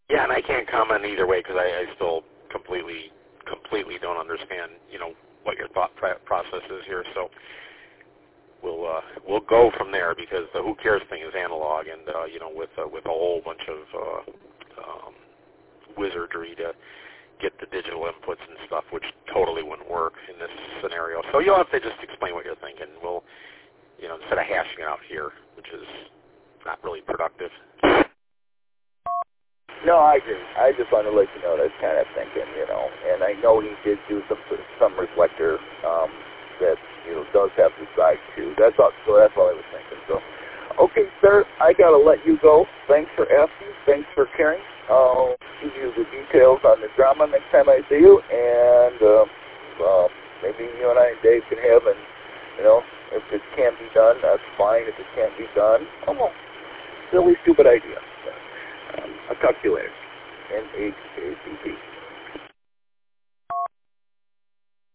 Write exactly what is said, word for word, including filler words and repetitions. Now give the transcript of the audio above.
Yeah, and I can't comment either way because I, I still completely, completely don't understand, you know, what your thought process is here. So we'll uh, we'll go from there because the who cares thing is analog, and uh, you know, with uh, with a whole bunch of uh, um, wizardry to get the digital inputs and stuff, which totally wouldn't work in this scenario. So you'll have to just explain what you're thinking. We'll, you know, instead of hashing it out here, which is not really productive. No, I agree. I just wanted to let you know that's kind of thinking, you know. And I know he did do some some reflector um, that you know does have the side too. That's all. So that's all I was thinking. So, okay, sir, I gotta let you go. Thanks for asking. Thanks for caring. I'll give you the details on the drama next time I see you, and uh, uh, maybe you and I and Dave can have an, you know, if it can't be done, that's fine. If it can't be done, oh well, silly, stupid idea. Um, I'll talk to you later. N H A C P.